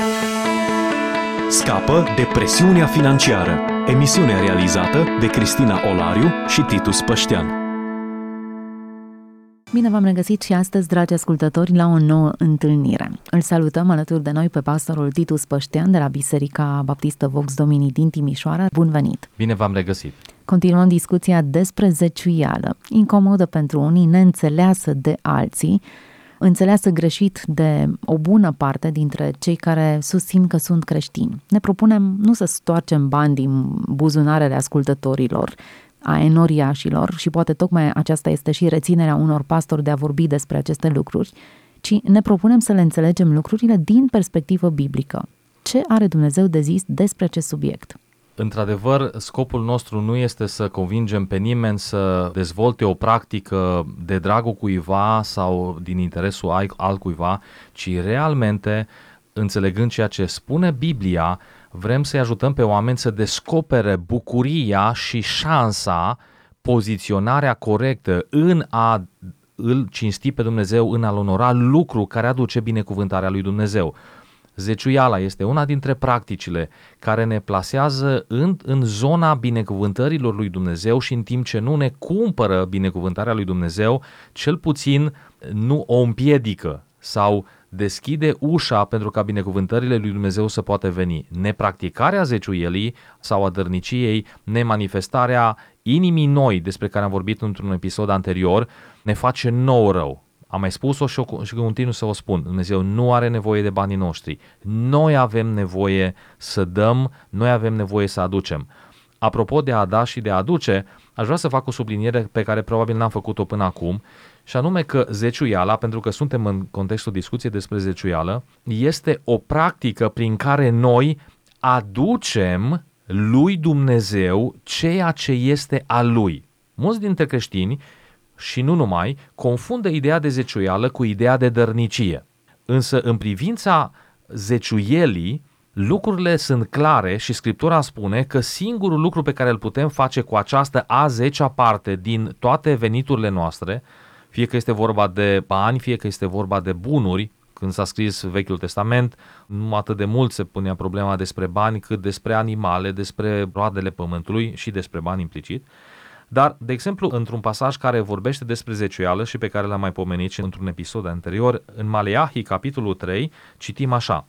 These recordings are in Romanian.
Scapă de presiunea financiară. Emisiune realizată de Cristina Olariu și Titus Păștean. Bine v-am regăsit și astăzi, dragi ascultători, la o nouă întâlnire. Îl salutăm alături de noi pe pastorul Titus Păștean de la Biserica Baptistă Vox Domini din Timișoara. Bun venit! Bine v-am regăsit! Continuăm discuția despre zeciuială, incomodă pentru unii, neînțeleasă de alții, înțeleasă greșit de o bună parte dintre cei care susțin că sunt creștini. Ne propunem nu să stoarcem bani din buzunarele ascultătorilor, a enoriașilor, și poate tocmai aceasta este și reținerea unor pastori de a vorbi despre aceste lucruri, ci ne propunem să le înțelegem lucrurile din perspectivă biblică. Ce are Dumnezeu de zis despre acest subiect? Într-adevăr, scopul nostru nu este să convingem pe nimeni să dezvolte o practică de dragul cuiva sau din interesul altcuiva, ci realmente, înțelegând ceea ce spune Biblia, vrem să-i ajutăm pe oameni să descopere bucuria și șansa, poziționarea corectă în a îl cinsti pe Dumnezeu, în a-L onora, lucru care aduce binecuvântarea lui Dumnezeu. Zeciuiala este una dintre practicile care ne plasează în zona binecuvântărilor lui Dumnezeu și în timp ce nu ne cumpără binecuvântarea lui Dumnezeu, cel puțin nu o împiedică sau deschide ușa pentru ca binecuvântările lui Dumnezeu să poată veni. Nepracticarea zeciuielii sau a dărniciei, nemanifestarea inimii noi, despre care am vorbit într-un episod anterior, ne face nou rău. Am mai spus-o și continuu să o spun. Dumnezeu nu are nevoie de banii noștri. Noi avem nevoie să dăm, noi avem nevoie să aducem. Apropo de a da și de a aduce, aș vrea să fac o subliniere pe care probabil n-am făcut-o până acum, și anume că zeciuiala, pentru că suntem în contextul discuției despre zeciuială, este o practică prin care noi aducem lui Dumnezeu ceea ce este al lui. Mulți dintre creștini, și nu numai, confundă ideea de zeciuială cu ideea de dărnicie. Însă în privința zeciuielii, lucrurile sunt clare și Scriptura spune că singurul lucru pe care îl putem face cu această a 10-a parte din toate veniturile noastre, fie că este vorba de bani, fie că este vorba de bunuri, când s-a scris Vechiul Testament, nu atât de mult se punea problema despre bani cât despre animale, despre roadele pământului și despre bani implicit. Dar, de exemplu, într-un pasaj care vorbește despre zeciuială și pe care l-am mai pomenit și într-un episod anterior, în Maleahi, capitolul 3, citim așa: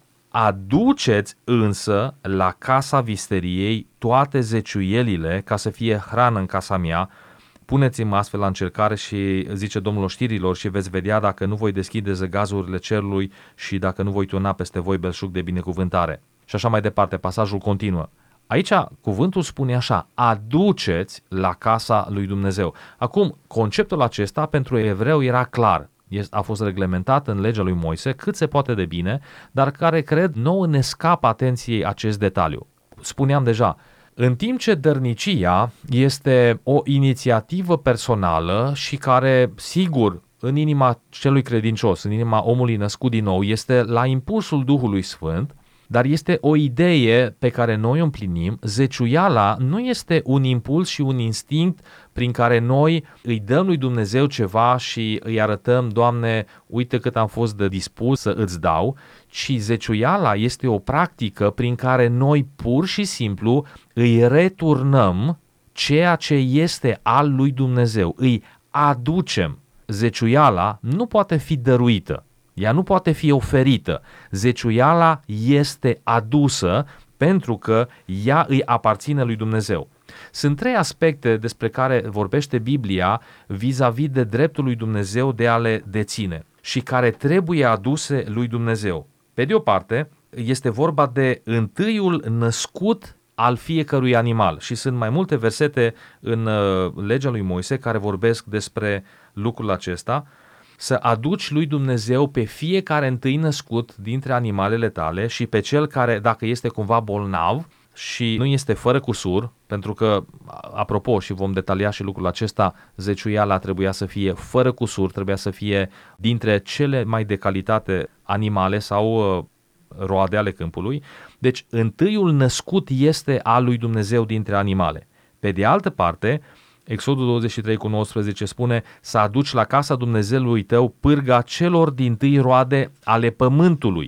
aduceți însă la casa visteriei toate zeciuielile ca să fie hrană în casa mea, puneți-mă astfel la încercare și zice Domnul oștirilor și veți vedea dacă nu voi deschide zăgazurile cerului și dacă nu voi tuna peste voi belșug de binecuvântare. Și așa mai departe, pasajul continuă. Aici cuvântul spune așa: aduceți la casa lui Dumnezeu. Acum, conceptul acesta pentru evreu era clar. A fost reglementat în legea lui Moise cât se poate de bine, dar care, cred, nouă ne scapă atenției acest detaliu. Spuneam deja, în timp ce dărnicia este o inițiativă personală și care, sigur, în inima celui credincios, în inima omului născut din nou, este la impulsul Duhului Sfânt, dar este o idee pe care noi o împlinim. Zeciuiala nu este un impuls și un instinct prin care noi îi dăm lui Dumnezeu ceva și îi arătăm: Doamne, uite cât am fost de dispus să îți dau, ci zeciuiala este o practică prin care noi pur și simplu îi returnăm ceea ce este al lui Dumnezeu, îi aducem. Zeciuiala nu poate fi dăruită. Ea nu poate fi oferită. Zeciuiala este adusă pentru că ea îi aparține lui Dumnezeu. Sunt 3 aspecte despre care vorbește Biblia vis-a-vis de dreptul lui Dumnezeu de a le deține și care trebuie aduse lui Dumnezeu. Pe de o parte, este vorba de întâiul născut al fiecărui animal și sunt mai multe versete în legea lui Moise care vorbesc despre lucrul acesta. Să aduci lui Dumnezeu pe fiecare întâi născut dintre animalele tale și pe cel care, dacă este cumva bolnav și nu este fără cusur, pentru că, apropo, și vom detalia și lucrul acesta, zeciuiala trebuia să fie fără cusur, trebuia să fie dintre cele mai de calitate animale sau roade ale câmpului. Deci, întâiul născut este al lui Dumnezeu dintre animale. Pe de altă parte, Exodul 23:19 spune: să aduci la casa Dumnezeului tău pârga celor dintâi roade ale pământului.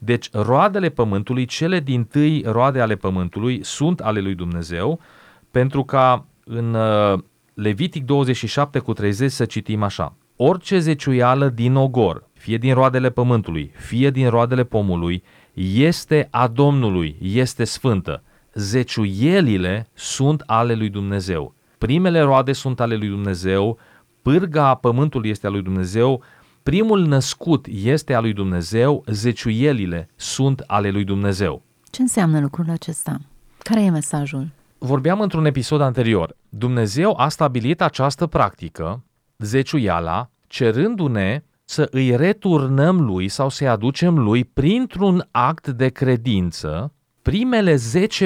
Deci roadele pământului, cele dintâi roade ale pământului sunt ale lui Dumnezeu, pentru ca în Levitic 27:30 să citim așa: orice zeciuială din ogor, fie din roadele pământului, fie din roadele pomului, este a Domnului, este sfântă. Zeciuielile sunt ale lui Dumnezeu. Primele roade sunt ale lui Dumnezeu, pârga pământului este a lui Dumnezeu, primul născut este al lui Dumnezeu, zeciuielile sunt ale lui Dumnezeu. Ce înseamnă lucrul acesta? Care e mesajul? Vorbeam într-un episod anterior. Dumnezeu a stabilit această practică, zeciuiala, cerându-ne să îi returnăm lui sau să-i aducem lui printr-un act de credință primele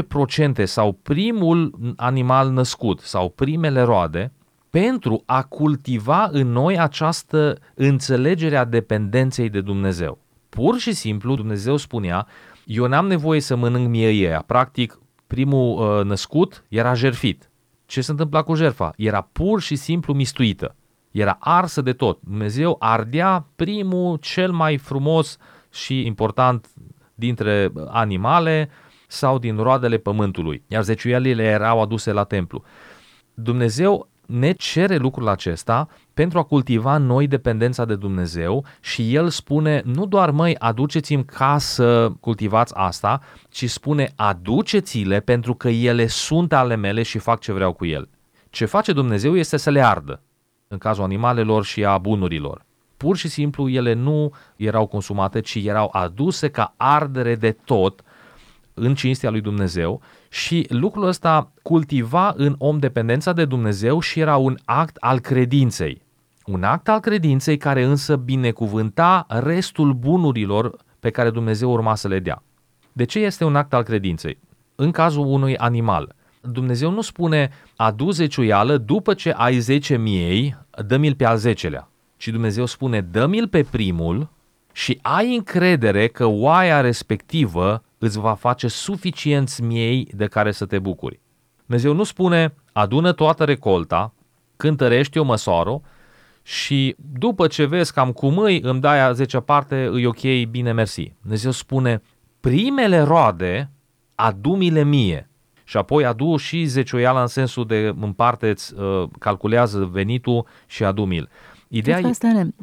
10% sau primul animal născut sau primele roade, pentru a cultiva în noi această înțelegere a dependenței de Dumnezeu. Pur și simplu Dumnezeu spunea: eu n-am nevoie să mănânc miei ăia. Practic, primul născut era jertfit. Ce se întâmpla cu jertfa? Era pur și simplu mistuită. Era arsă de tot. Dumnezeu ardea primul, cel mai frumos și important dintre animale sau din roadele pământului, iar zeciuielile erau aduse la templu. Dumnezeu ne cere lucrul acesta pentru a cultiva în noi dependența de Dumnezeu și El spune nu doar: măi, aduceți-mi ca să cultivați asta, ci spune: aduceți-le pentru că ele sunt ale mele și fac ce vreau cu ele. Ce face Dumnezeu este să le ardă, în cazul animalelor și a bunurilor. Pur și simplu ele nu erau consumate, ci erau aduse ca ardere de tot în cinstea lui Dumnezeu, și lucrul ăsta cultiva în om dependența de Dumnezeu și era un act al credinței. Un act al credinței care însă binecuvânta restul bunurilor pe care Dumnezeu urma să le dea. De ce este un act al credinței? În cazul unui animal, Dumnezeu nu spune: adu zeciuială, după ce ai 10 miei, dă-mi-l pe al 10-lea. Ci Dumnezeu spune: dă-mi-l pe primul și ai încredere că oaia respectivă îți va face suficienți miei de care să te bucuri. Dumnezeu nu spune: adună toată recolta, cântărește-o, măsoară și după ce vezi cam cum îmi dai a 10 parte, îi ok, bine, mersi. Dumnezeu spune: primele roade adu-mi-le mie și apoi adu și zeciuiala în sensul de împarte-ți, calculează venitul și adu-mi-l. Cred că asta are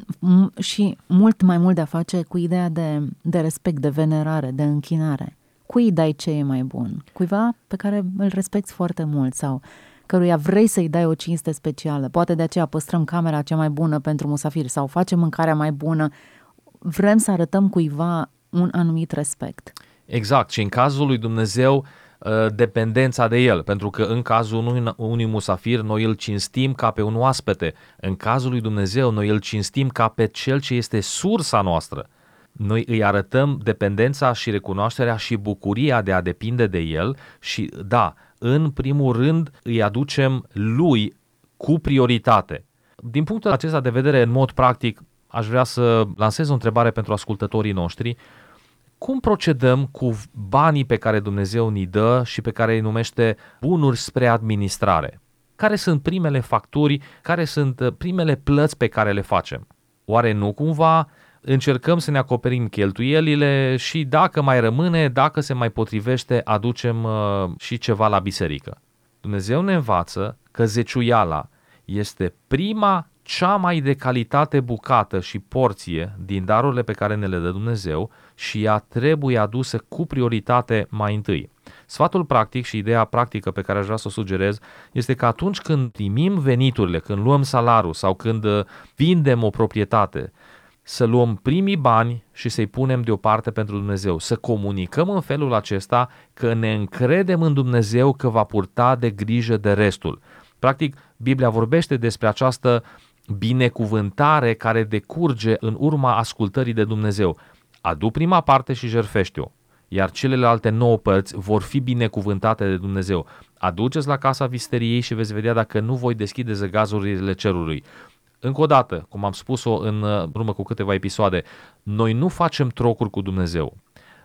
și mult mai mult de-a face cu ideea de respect, de venerare, de închinare. Cui dai ce e mai bun? Cuiva pe care îl respecti foarte mult sau căruia vrei să-i dai o cinste specială. Poate de aceea păstrăm camera cea mai bună pentru musafiri sau facem mâncarea mai bună. Vrem să arătăm cuiva un anumit respect. Exact, și în cazul lui Dumnezeu dependența de El, pentru că în cazul unui musafir noi îl cinstim ca pe un oaspete, în cazul lui Dumnezeu noi îl cinstim ca pe Cel ce este sursa noastră. Noi îi arătăm dependența și recunoașterea și bucuria de a depinde de El și da, în primul rând îi aducem Lui cu prioritate. Din punctul acesta de vedere, în mod practic, aș vrea să lansez o întrebare pentru ascultătorii noștri. Cum procedăm cu banii pe care Dumnezeu ni dă și pe care îi numește bunuri spre administrare? Care sunt primele facturi, care sunt primele plăți pe care le facem? Oare nu cumva încercăm să ne acoperim cheltuielile și dacă mai rămâne, dacă se mai potrivește, aducem și ceva la biserică? Dumnezeu ne învață că zeciuiala este prima, cea mai de calitate bucată și porție din darurile pe care ne le dă Dumnezeu și ea trebuie adusă cu prioritate mai întâi. Sfatul practic și ideea practică pe care aș vrea să o sugerez este că atunci când primim veniturile, când luăm salariul sau când vindem o proprietate, să luăm primii bani și să-i punem deoparte pentru Dumnezeu, să comunicăm în felul acesta că ne încredem în Dumnezeu că va purta de grijă de restul. Practic, Biblia vorbește despre această binecuvântare care decurge în urma ascultării de Dumnezeu. Adu prima parte și jertfește-o, iar celelalte 9 părți vor fi binecuvântate de Dumnezeu. Aduceți la casa visteriei și veți vedea dacă nu voi deschide zăgazurile cerului. Încă o dată, cum am spus-o în urmă cu câteva episoade, noi nu facem trocuri cu Dumnezeu.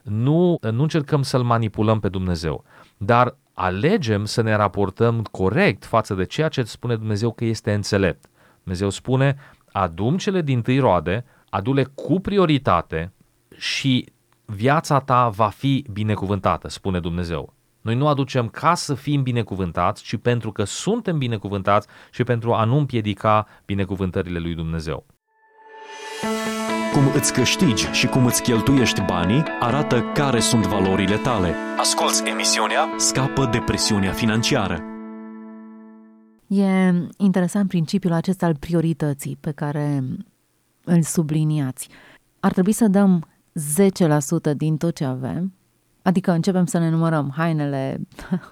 Nu încercăm să-L manipulăm pe Dumnezeu, dar alegem să ne raportăm corect față de ceea ce spune Dumnezeu că este înțelept. Dumnezeu spune: adu-mi cele dintâi roade, adu-le cu prioritate și viața ta va fi binecuvântată, spune Dumnezeu. Noi nu aducem ca să fim binecuvântați, ci pentru că suntem binecuvântați și pentru a nu împiedica binecuvântările lui Dumnezeu. Cum îți câștigi și cum îți cheltuiești banii arată care sunt valorile tale. Asculți emisiunea Scapă de presiunea financiară. E interesant principiul acesta al priorității pe care îl subliniați. Ar trebui să dăm 10% din tot ce avem, adică începem să ne numărăm hainele,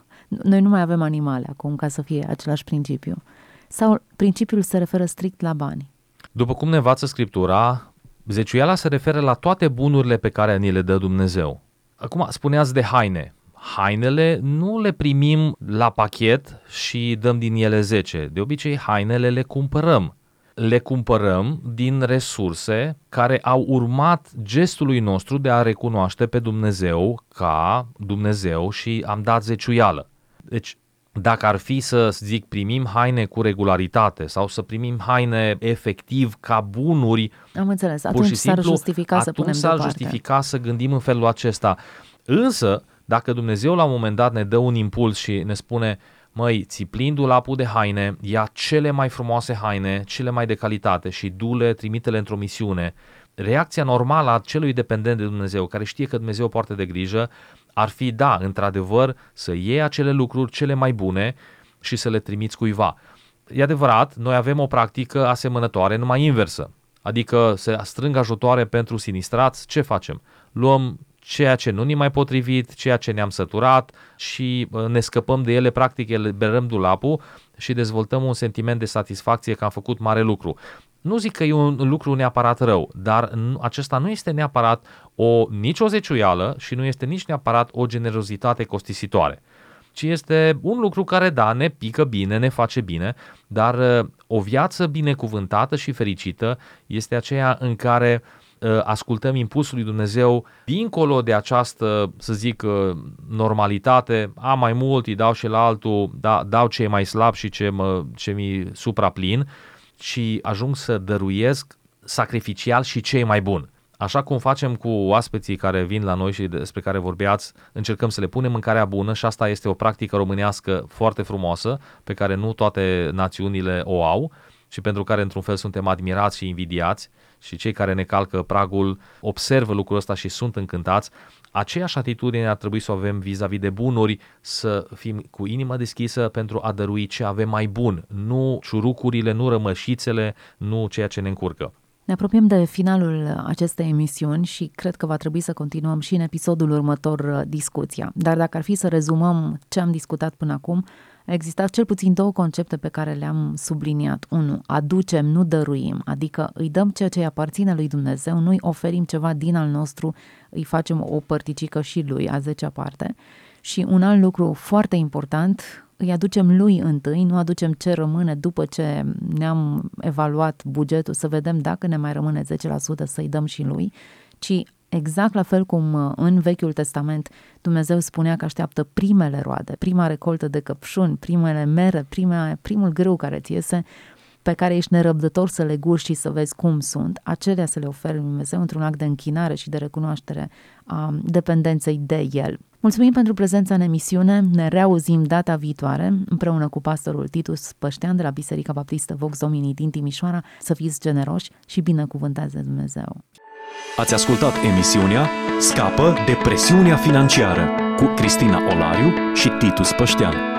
noi nu mai avem animale acum ca să fie același principiu. Sau principiul se referă strict la bani? După cum ne învață Scriptura, zeciuiala se referă la toate bunurile pe care ni le dă Dumnezeu. Acum, spuneați de haine. Hainele nu le primim la pachet și dăm din ele 10. De obicei, hainele le cumpărăm. Le cumpărăm din resurse care au urmat gestului nostru de a recunoaște pe Dumnezeu ca Dumnezeu și am dat zeciuială. Deci, dacă ar fi să zic primim haine cu regularitate sau să primim haine efectiv ca bunuri, am înțeles, atunci s-ar justifica să punem deoparte. Atunci s-ar justifica să gândim în felul acesta. Însă, dacă Dumnezeu la un moment dat ne dă un impuls și ne spune: măi, ții plin dulapul de haine, ia cele mai frumoase haine, cele mai de calitate și du-le, trimite-le într-o misiune, reacția normală a celui dependent de Dumnezeu, care știe că Dumnezeu poartă de grijă, ar fi, da, într-adevăr, să iei acele lucruri cele mai bune și să le trimiți cuiva. E adevărat, noi avem o practică asemănătoare, numai inversă. Adică să strâng ajutoare pentru sinistrați, ce facem? Luăm ceea ce nu ne mai potrivit, ceea ce ne-am săturat și ne scăpăm de ele, practic eliberăm dulapul și dezvoltăm un sentiment de satisfacție că am făcut mare lucru. Nu zic că e un lucru neapărat rău, dar acesta nu este neapărat nici o zeciuială și nu este nici neapărat o generozitate costisitoare, ci este un lucru care, da, ne pică bine, ne face bine, dar o viață binecuvântată și fericită este aceea în care ascultăm impulsul lui Dumnezeu dincolo de această, să zic, normalitate, am mai mult, îi dau și la altul, dau ce e mai slab și ce mi supraplin, și ajung să dăruiesc sacrificial și ce e mai bun. Așa cum facem cu oaspeții care vin la noi și despre care vorbeați, încercăm să le punem mâncarea bună și asta este o practică românească foarte frumoasă, pe care nu toate națiunile o au și pentru care într-un fel suntem admirați și invidiați și cei care ne calcă pragul observă lucrul ăsta și sunt încântați. Aceeași atitudine ar trebui să o avem vis-a-vis de bunuri, să fim cu inimă deschisă pentru a dărui ce avem mai bun, nu ciurucurile, nu rămășițele, nu ceea ce ne încurcă. Ne apropiem de finalul acestei emisiuni și cred că va trebui să continuăm și în episodul următor discuția. Dar dacă ar fi să rezumăm ce am discutat până acum, a existat cel puțin 2 concepte pe care le-am subliniat. 1. Aducem, nu dăruim, adică îi dăm ceea ce îi aparține lui Dumnezeu, nu îi oferim ceva din al nostru, îi facem o părticică și lui, a 10-a parte. Și un alt lucru foarte important, îi aducem lui întâi, nu aducem ce rămâne după ce ne-am evaluat bugetul, să vedem dacă ne mai rămâne 10% să-i dăm și lui, ci exact la fel cum în Vechiul Testament Dumnezeu spunea că așteaptă primele roade, prima recoltă de căpșuni, primele mere, primul grâu care ți iese, pe care ești nerăbdător să le guși și să vezi cum sunt, acelea să le oferi lui Dumnezeu într-un act de închinare și de recunoaștere a dependenței de El. Mulțumim pentru prezența în emisiune, ne reauzim data viitoare împreună cu pastorul Titus Păștean de la Biserica Baptistă Vox Domini din Timișoara. Să fiți generoși și binecuvântați de Dumnezeu! Ați ascultat emisiunea Scapă de presiunea financiară cu Cristina Olariu și Titus Păștean.